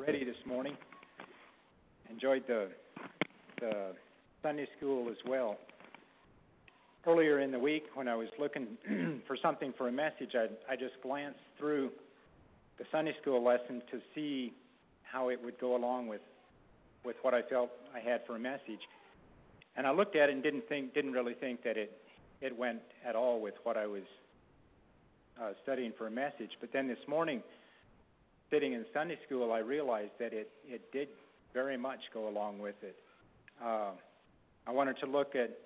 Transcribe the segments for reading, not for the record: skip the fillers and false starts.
already this morning. Enjoyed the Sunday school as well. Earlier in the week, when I was looking for something for a message, I just glanced through the Sunday school lesson to see how it would go along with what I felt I had for a message. And I looked at it and didn't really think that it went at all with what I was studying for a message. But then this morning, sitting in Sunday school, I realized that it did very much go along with it. I wanted to look at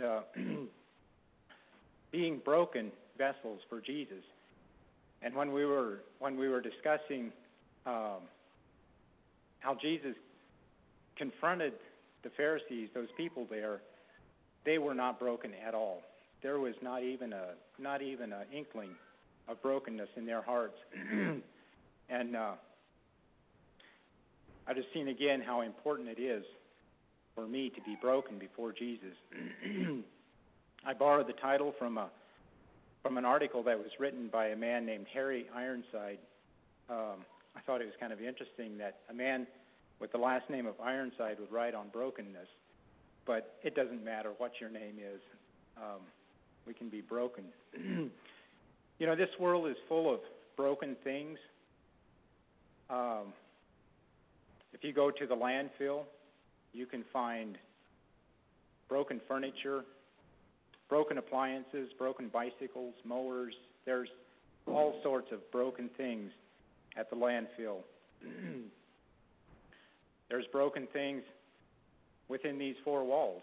being broken vessels for Jesus. And when we were discussing how Jesus confronted the Pharisees, those people there, they were not broken at all. There was not even an inkling of brokenness in their hearts. And I just seen again how important it is for me to be broken before Jesus. I borrowed the title from an article that was written by a man named Harry Ironside. I thought it was kind of interesting that a man with the last name of Ironside would write on brokenness, but it doesn't matter what your name is. We can be broken. You know, this world is full of broken things. If you go to the landfill, you can find broken furniture, broken appliances, broken bicycles, mowers. There's all sorts of broken things at the landfill. There's broken things within these four walls.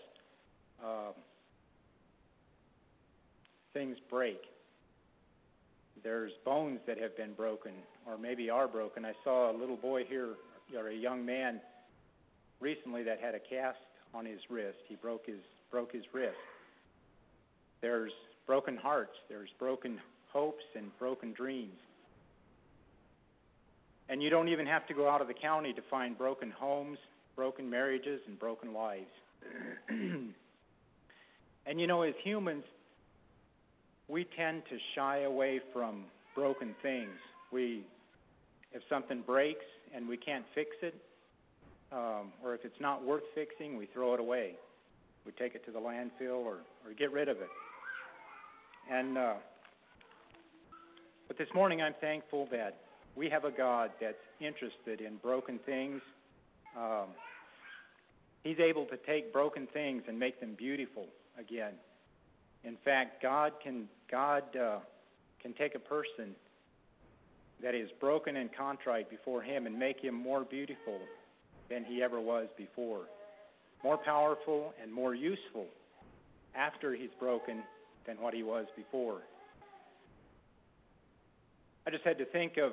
Things break. There's bones that have been broken, or maybe are broken. I saw a little boy here, or a young man, recently that had a cast on his wrist. He broke his wrist. There's broken hearts. There's broken hopes and broken dreams. And you don't even have to go out of the county to find broken homes, broken marriages, and broken lives. And you know, as humans, we tend to shy away from broken things. If something breaks and we can't fix it, or if it's not worth fixing, we throw it away. We take it to the landfill or get rid of it. And but this morning I'm thankful that we have a God that's interested in broken things. He's able to take broken things and make them beautiful again. In fact, God can take a person that is broken and contrite before Him and make him more beautiful than he ever was before, more powerful and more useful after he's broken than what he was before. I just had to think of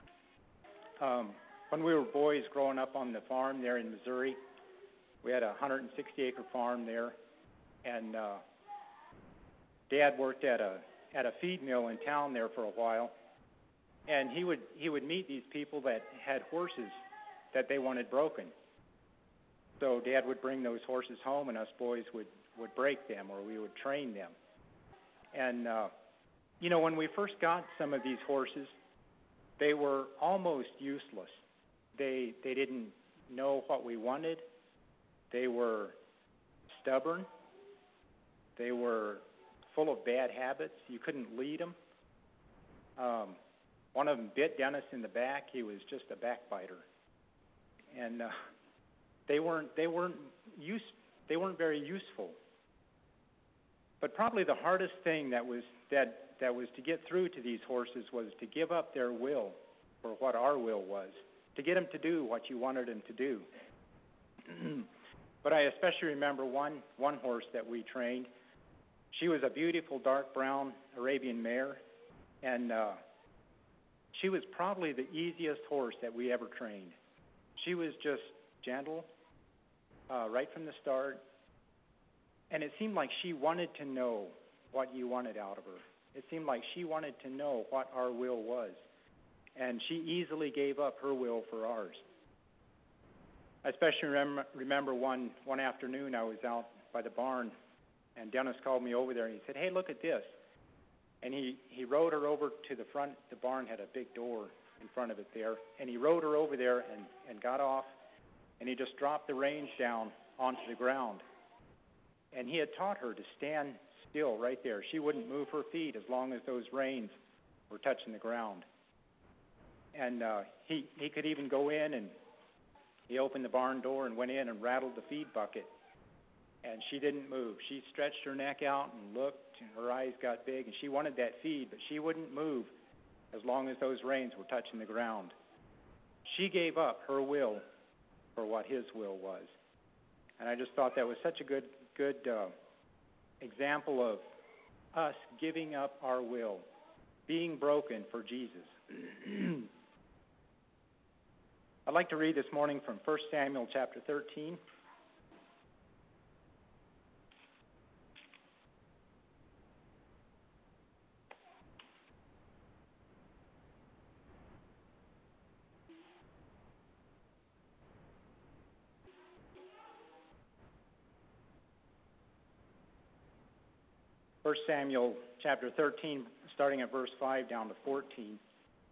when we were boys growing up on the farm there in Missouri. We had a 160-acre farm there, and Dad worked at a feed mill in town there for a while, and he would meet these people that had horses that they wanted broken. So Dad would bring those horses home, and us boys would break them, or we would train them. And you know, when we first got some of these horses, they were almost useless. They didn't know what we wanted. They were stubborn. They were full of bad habits. You couldn't lead them. One of them bit Dennis in the back. He was just a backbiter, and they weren't very useful. But probably the hardest thing that was to get through to these horses was to give up their will for what our will was, to get them to do what you wanted them to do. But I especially remember one horse that we trained. She was a beautiful dark brown Arabian mare, and she was probably the easiest horse that we ever trained. She was just gentle right from the start, and it seemed like she wanted to know what you wanted out of her. It seemed like she wanted to know what our will was, and she easily gave up her will for ours. I especially remember one afternoon I was out by the barn, and Dennis called me over there, and he said, "Hey, look at this." And he rode her over to the front. The barn had a big door in front of it there, and he rode her over there and got off, and he just dropped the reins down onto the ground. And he had taught her to stand still right there. She wouldn't move her feet as long as those reins were touching the ground. And he could even go in, and he opened the barn door and went in and rattled the feed bucket. And she didn't move. She stretched her neck out and looked, and her eyes got big, and she wanted that feed, but she wouldn't move as long as those reins were touching the ground. She gave up her will for what his will was. And I just thought that was such a good example of us giving up our will, being broken for Jesus. I'd like to read this morning from 1 Samuel chapter 13. 1 Samuel chapter 13, starting at verse 5 down to 14.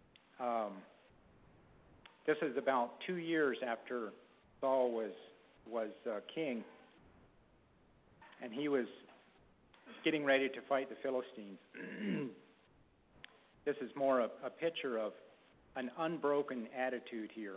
This is about 2 years after Saul was king, and he was getting ready to fight the Philistines. This is more a picture of an unbroken attitude here.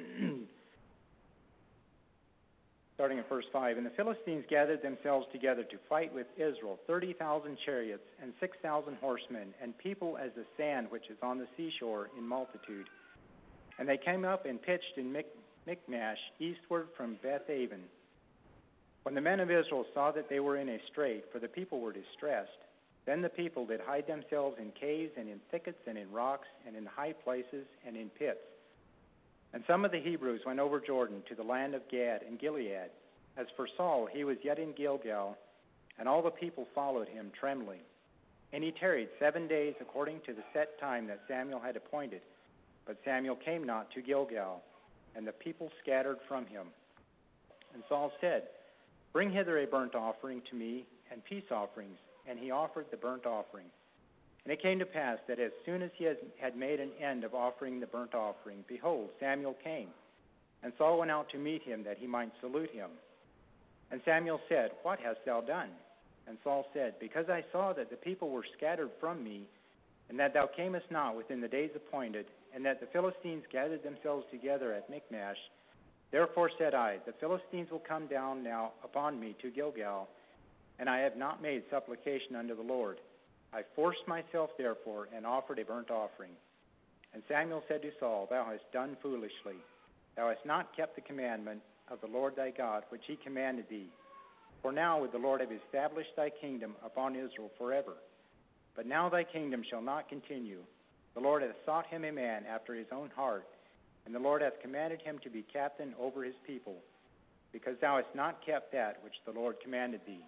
Starting at verse 5, and the Philistines gathered themselves together to fight with Israel, 30,000 chariots and 6,000 horsemen, and people as the sand which is on the seashore in multitude. And they came up and pitched in Michmash, eastward from Beth-aven. When the men of Israel saw that they were in a strait, for the people were distressed, then the people did hide themselves in caves and in thickets and in rocks and in high places and in pits. And some of the Hebrews went over Jordan to the land of Gad and Gilead. As for Saul, he was yet in Gilgal, and all the people followed him trembling. And he tarried 7 days according to the set time that Samuel had appointed. But Samuel came not to Gilgal, and the people scattered from him. And Saul said, Bring hither a burnt offering to me, and peace offerings. And he offered the burnt offering. And it came to pass that as soon as he had made an end of offering the burnt offering, behold, Samuel came. And Saul went out to meet him, that he might salute him. And Samuel said, What hast thou done? And Saul said, Because I saw that the people were scattered from me, and that thou camest not within the days appointed, and that the Philistines gathered themselves together at Michmash, therefore said I, The Philistines will come down now upon me to Gilgal, and I have not made supplication unto the Lord. I forced myself, therefore, and offered a burnt offering. And Samuel said to Saul, Thou hast done foolishly. Thou hast not kept the commandment of the Lord thy God, which he commanded thee. For now would the Lord have established thy kingdom upon Israel forever. But now thy kingdom shall not continue. The Lord hath sought him a man after his own heart, and the Lord hath commanded him to be captain over his people, because thou hast not kept that which the Lord commanded thee.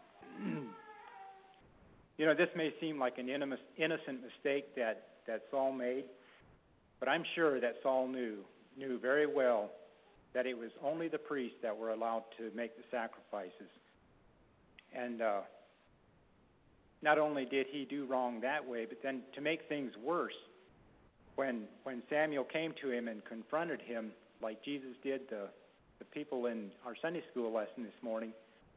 You know, this may seem like an innocent mistake that Saul made, but I'm sure that Saul knew very well that it was only the priests that were allowed to make the sacrifices. And not only did he do wrong that way, but then to make things worse, when Samuel came to him and confronted him, like Jesus did the people in our Sunday school lesson this morning,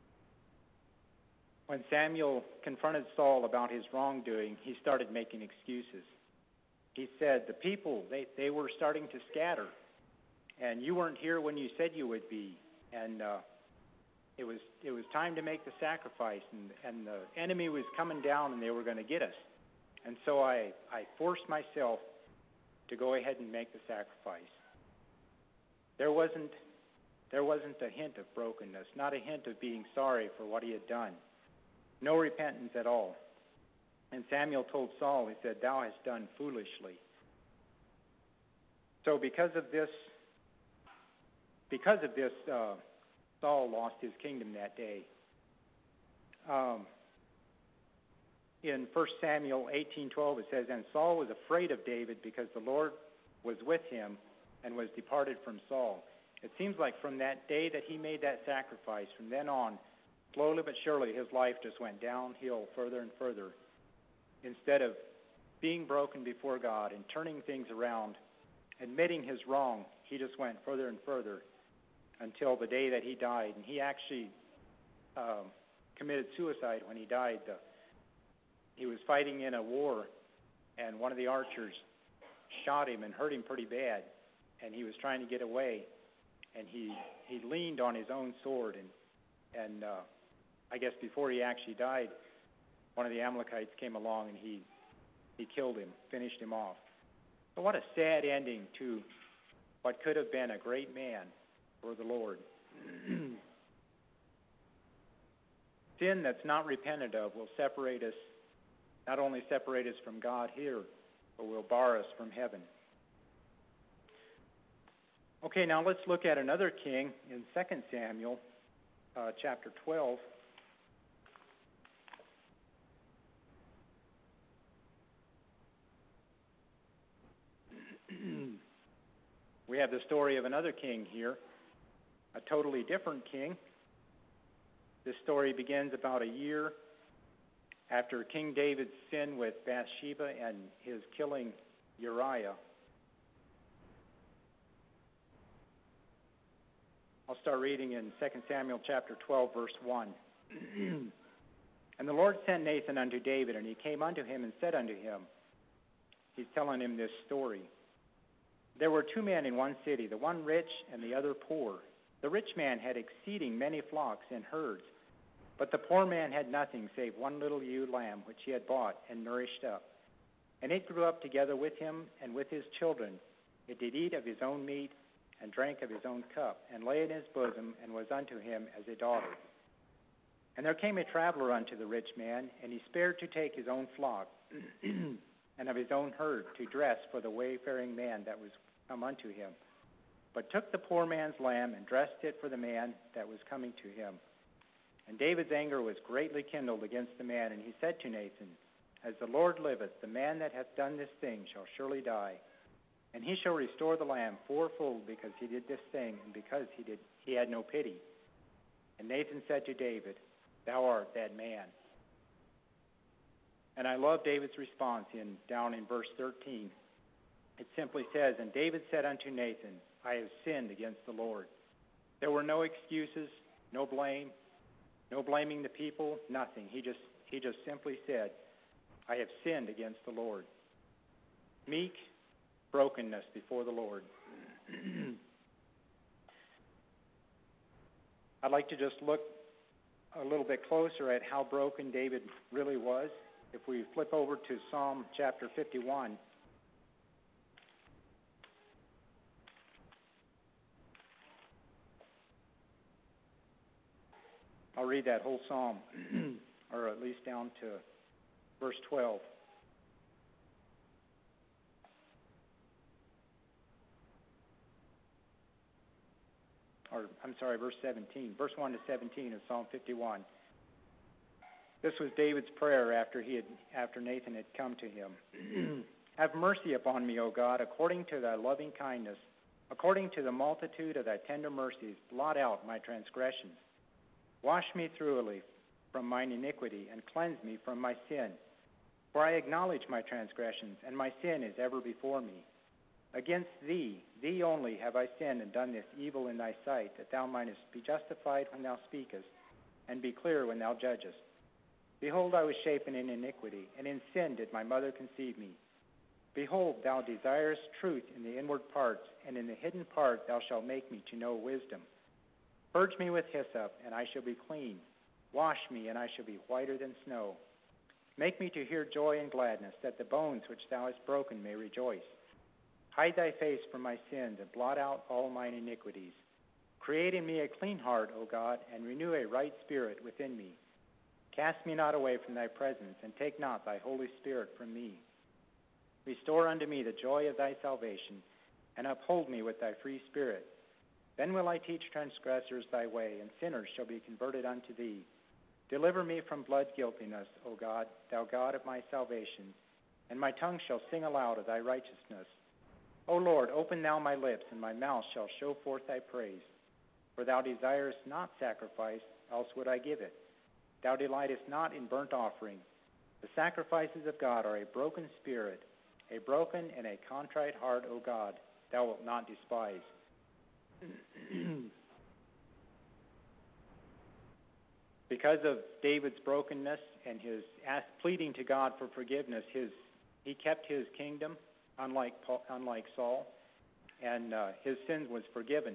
when Samuel confronted Saul about his wrongdoing, he started making excuses. He said, the people, they were starting to scatter, and you weren't here when you said you would be, and it was time to make the sacrifice, and the enemy was coming down, and they were going to get us. And so I forced myself to go ahead and make the sacrifice. There wasn't a hint of brokenness, not a hint of being sorry for what he had done. No repentance at all. And Samuel told Saul, he said, Thou hast done foolishly. So because of this, Saul lost his kingdom that day. In 1 Samuel 18:12 it says, And Saul was afraid of David because the Lord was with him and was departed from Saul. It seems like from that day that he made that sacrifice, from then on, slowly but surely, his life just went downhill further and further. Instead of being broken before God and turning things around admitting his wrong, he just went further and further until the day that he died. And he actually committed suicide when he died. He was fighting in a war, and one of the archers shot him and hurt him pretty bad, and he was trying to get away, and he leaned on his own sword, and I guess before he actually died, one of the Amalekites came along and he killed him, finished him off. So what a sad ending to what could have been a great man for the Lord. Sin that's not repented of will separate us, not only separate us from God here, but will bar us from heaven. Okay, now let's look at another king in 2 Samuel chapter 12. We have the story of another king here, a totally different king. This story begins about a year after King David's sin with Bathsheba and his killing Uriah. I'll start reading in 2 Samuel chapter 12, verse 1. And the Lord sent Nathan unto David, and he came unto him and said unto him, he's telling him this story. There were two men in one city, the one rich and the other poor. The rich man had exceeding many flocks and herds, but the poor man had nothing save one little ewe lamb, which he had bought and nourished up. And it grew up together with him and with his children. It did eat of his own meat and drank of his own cup, and lay in his bosom, and was unto him as a daughter. And there came a traveler unto the rich man, and he spared to take his own flock and of his own herd to dress for the wayfaring man that was come unto him, but took the poor man's lamb and dressed it for the man that was coming to him. And David's anger was greatly kindled against the man, and he said to Nathan, As the Lord liveth, the man that hath done this thing shall surely die, and he shall restore the lamb fourfold, because he did this thing, and because he had no pity. And Nathan said to David, Thou art that man. And I love David's response down in verse 13. It simply says, And David said unto Nathan, I have sinned against the Lord. There were no excuses, no blame, no blaming the people, nothing. He just simply said, I have sinned against the Lord. Meek brokenness before the Lord. I'd like to just look a little bit closer at how broken David really was. If we flip over to Psalm chapter 51, I'll read that whole psalm, or at least down to verse 12. Verse 17. Verse 1 to 17 of Psalm 51. This was David's prayer after Nathan had come to him. Have mercy upon me, O God, according to thy loving kindness, according to the multitude of thy tender mercies, blot out my transgressions. Wash me thoroughly from mine iniquity, and cleanse me from my sin. For I acknowledge my transgressions, and my sin is ever before me. Against thee, thee only, have I sinned and done this evil in thy sight, that thou mightest be justified when thou speakest, and be clear when thou judgest. Behold, I was shapen in iniquity, and in sin did my mother conceive me. Behold, thou desirest truth in the inward parts, and in the hidden part thou shalt make me to know wisdom. Purge me with hyssop, and I shall be clean. Wash me, and I shall be whiter than snow. Make me to hear joy and gladness, that the bones which thou hast broken may rejoice. Hide thy face from my sins, and blot out all mine iniquities. Create in me a clean heart, O God, and renew a right spirit within me. Cast me not away from thy presence, and take not thy Holy Spirit from me. Restore unto me the joy of thy salvation, and uphold me with thy free spirit. Then will I teach transgressors thy way, and sinners shall be converted unto thee. Deliver me from blood guiltiness, O God, thou God of my salvation, and my tongue shall sing aloud of thy righteousness. O Lord, open thou my lips, and my mouth shall show forth thy praise. For thou desirest not sacrifice, else would I give it. Thou delightest not in burnt offering. The sacrifices of God are a broken spirit, a broken and a contrite heart, O God, thou wilt not despise. Because of David's brokenness and his pleading to God for forgiveness, he kept his kingdom, unlike Saul, and his sin was forgiven.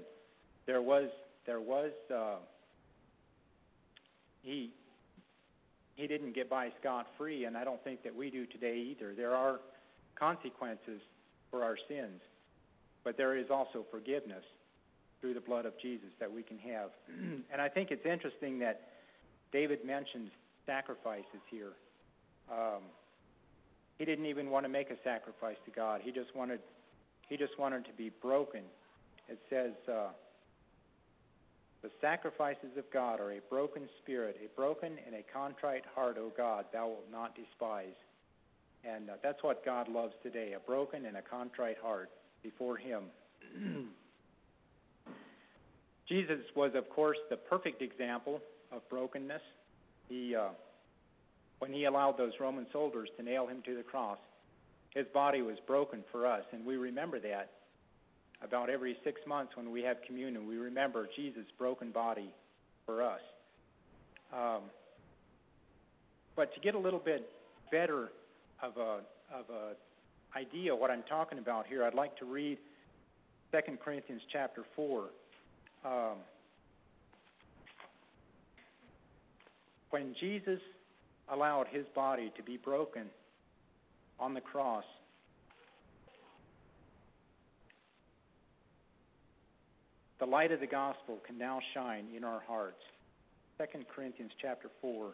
He didn't get by scot-free, and I don't think that we do today either. There are consequences for our sins, but there is also forgiveness through the blood of Jesus that we can have. And I think it's interesting that David mentions sacrifices here. He didn't even want to make a sacrifice to God. He just wanted to be broken. It says, the sacrifices of God are a broken spirit, a broken and a contrite heart, O God, thou wilt not despise. And that's what God loves today, a broken and a contrite heart before him. Jesus was, of course, the perfect example of brokenness. When he allowed those Roman soldiers to nail him to the cross, his body was broken for us, and we remember that. About every 6 months when we have communion, we remember Jesus' broken body for us. But to get a little bit better of a idea what I'm talking about here, I'd like to read 2 Corinthians chapter 4. When Jesus allowed his body to be broken on the cross, the light of the gospel can now shine in our hearts. 2 Corinthians chapter 4.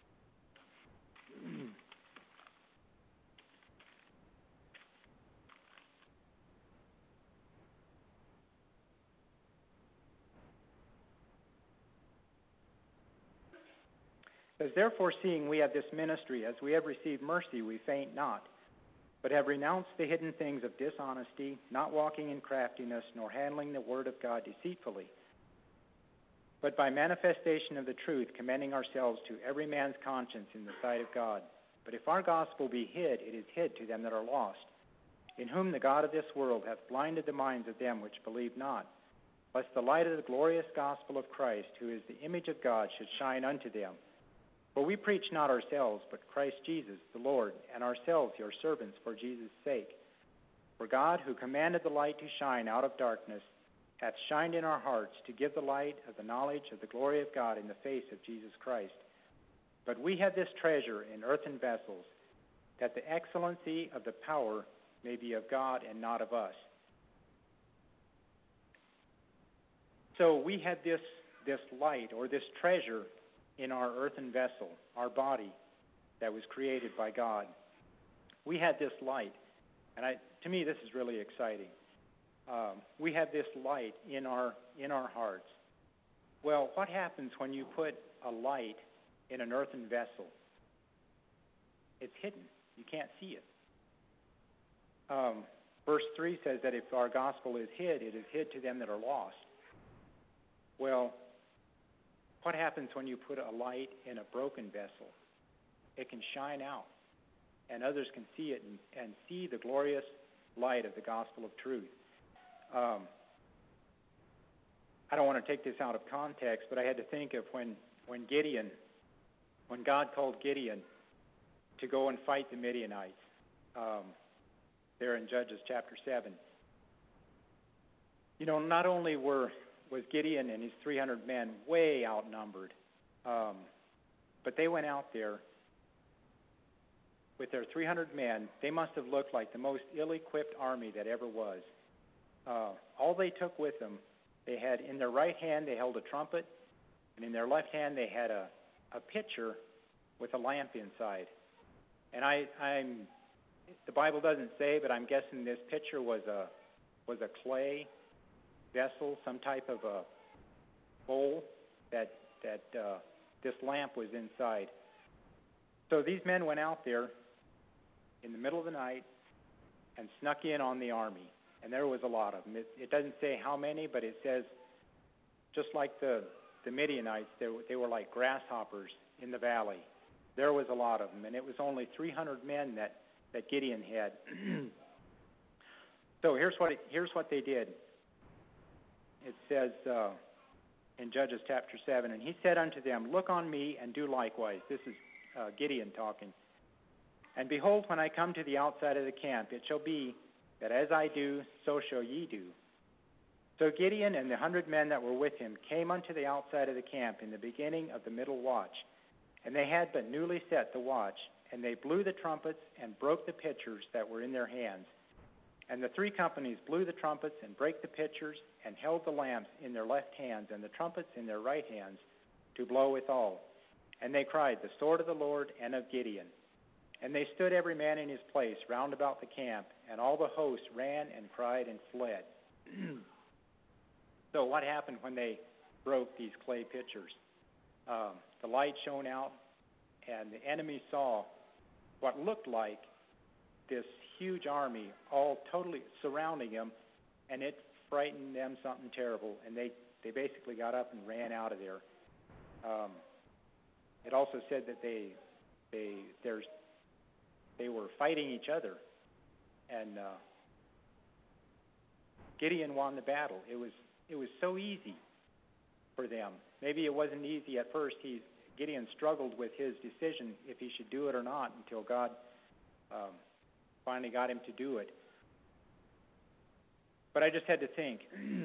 It says, therefore, seeing we have this ministry, as we have received mercy, we faint not, but have renounced the hidden things of dishonesty, not walking in craftiness, nor handling the word of God deceitfully, but by manifestation of the truth, commending ourselves to every man's conscience in the sight of God. But if our gospel be hid, it is hid to them that are lost, in whom the God of this world hath blinded the minds of them which believe not, lest the light of the glorious gospel of Christ, who is the image of God, should shine unto them. For we preach not ourselves, but Christ Jesus, the Lord, and ourselves your servants for Jesus' sake. For God, who commanded the light to shine out of darkness, hath shined in our hearts to give the light of the knowledge of the glory of God in the face of Jesus Christ. But we have this treasure in earthen vessels, that the excellency of the power may be of God and not of us. So we have this light, or this treasure, in our earthen vessel, our body that was created by God. We had this light, and to me this is really exciting. We have this light in our hearts. Well, what happens when you put a light in an earthen vessel? It's hidden. You can't see it. Verse 3 says that if our gospel is hid, it is hid to them that are lost. Well, what happens when you put a light in a broken vessel? It can shine out, and others can see it and see the glorious light of the gospel of truth. I don't want to take this out of context, but I had to think of when God called Gideon to go and fight the Midianites, there in Judges chapter 7. You know, not only was Gideon and his 300 men way outnumbered, but they went out there with their 300 men. They must have looked like the most ill-equipped army that ever was. All they took with them, they had in their right hand they held a trumpet, and in their left hand they had a pitcher with a lamp inside. And the Bible doesn't say, but I'm guessing this pitcher was a clay vessel, some type of a bowl that this lamp was inside. So these men went out there in the middle of the night and snuck in on the army, and there was a lot of them. It doesn't say how many, but it says just like the Midianites, they were like grasshoppers in the valley. There was a lot of them, and it was only 300 men that Gideon had. So here's what they did. It says in Judges chapter 7, and he said unto them, Look on me and do likewise. This is Gideon talking. And behold, when I come to the outside of the camp, it shall be that as I do, so shall ye do. So Gideon and the 100 men that were with him came unto the outside of the camp in the beginning of the middle watch. And they had but newly set the watch, and they blew the trumpets and broke the pitchers that were in their hands. And the 3 companies blew the trumpets and brake the pitchers, and held the lamps in their left hands, and the trumpets in their right hands, to blow withal. And they cried, The sword of the Lord and of Gideon. And they stood every man in his place round about the camp, and all the host ran and cried and fled. So what happened when they broke these clay pitchers? The light shone out, and the enemy saw what looked like this huge army all totally surrounding them, and it frightened them something terrible, and they basically got up and ran out of there. It also said that they were fighting each other, and Gideon won the battle. It was so easy for them. Maybe it wasn't easy at first. Gideon struggled with his decision if he should do it or not until God finally got him to do it. But I just had to think,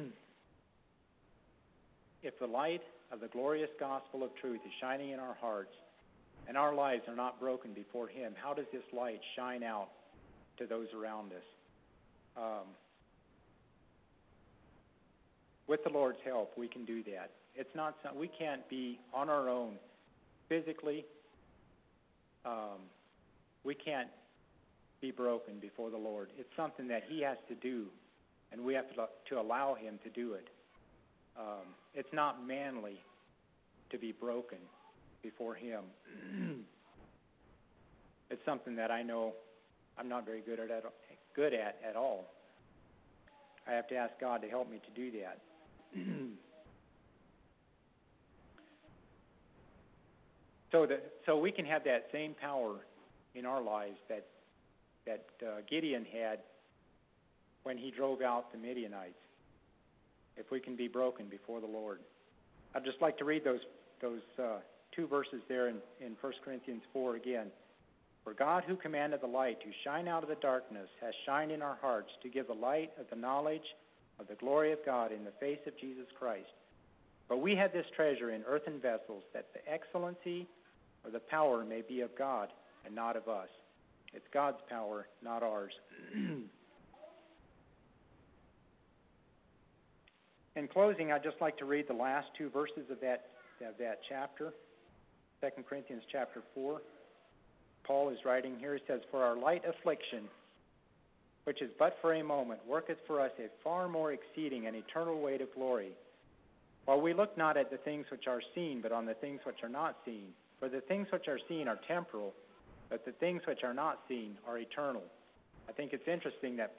if the light of the glorious gospel of truth is shining in our hearts, and our lives are not broken before Him, how does this light shine out to those around us? With the Lord's help, we can do that. It's not we can't be on our own physically. We can't be broken before the Lord. It's something that He has to do, and we have to allow Him to do it. It's not manly to be broken before Him. It's something that I know I'm not very good at all. I have to ask God to help me to do that. So we can have that same power in our lives that Gideon had when he drove out the Midianites, if we can be broken before the Lord. I'd just like to read those 2 verses there in 1 Corinthians 4 again. For God, who commanded the light to shine out of the darkness, has shined in our hearts to give the light of the knowledge of the glory of God in the face of Jesus Christ. But we have this treasure in earthen vessels, that the excellency or the power may be of God and not of us. It's God's power, not ours. In closing, I'd just like to read the last 2 verses of that chapter, 2 Corinthians chapter 4. Paul is writing here, he says, For our light affliction, which is but for a moment, worketh for us a far more exceeding and eternal weight of glory. While we look not at the things which are seen, but on the things which are not seen. For the things which are seen are temporal, but the things which are not seen are eternal. I think it's interesting that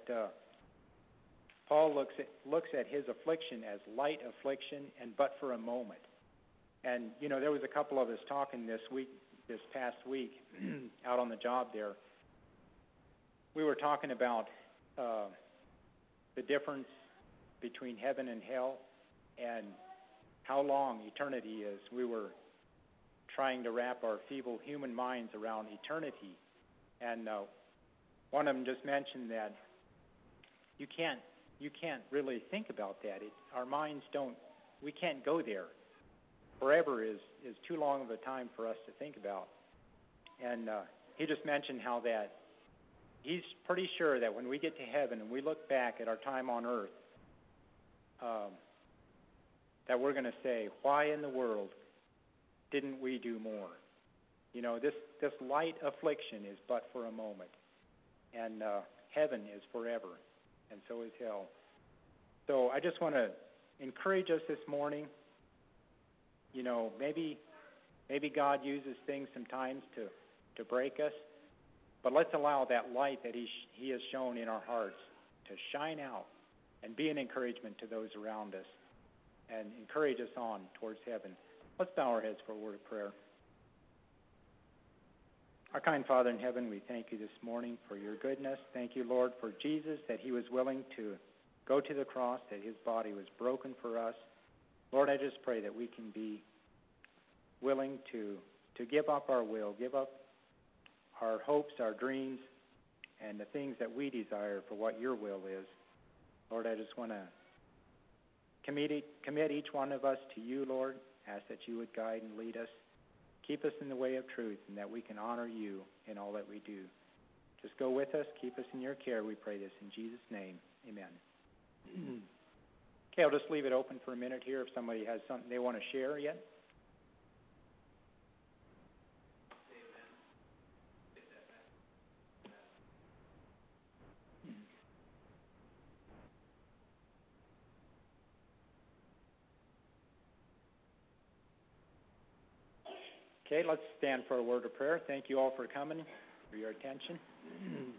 Paul looks at his affliction as light affliction and but for a moment. And, there was a couple of us talking this past week, out on the job there. We were talking about the difference between heaven and hell and how long eternity is. We were trying to wrap our feeble human minds around eternity. And one of them just mentioned that you can't really think about that. Our minds we can't go there. Forever is too long of a time for us to think about. And he just mentioned how that he's pretty sure that when we get to heaven and we look back at our time on earth, that we're going to say, why in the world didn't we do more? This light affliction is but for a moment. And heaven is forever, and so is hell. So I just want to encourage us this morning. Maybe God uses things sometimes to break us, but let's allow that light that He has shown in our hearts to shine out and be an encouragement to those around us and encourage us on towards heaven. Let's bow our heads for a word of prayer. Our kind Father in heaven, we thank you this morning for your goodness. Thank you, Lord, for Jesus, that he was willing to go to the cross, that his body was broken for us. Lord, I just pray that we can be willing to give up our will, give up our hopes, our dreams, and the things that we desire for what your will is. Lord, I just want to commit each one of us to you, Lord. Ask that you would guide and lead us. Keep us in the way of truth, and that we can honor you in all that we do. Just go with us. Keep us in your care. We pray this in Jesus' name. Amen. Okay, I'll just leave it open for a minute here if somebody has something they want to share yet. Okay, let's stand for a word of prayer. Thank you all for coming, for your attention.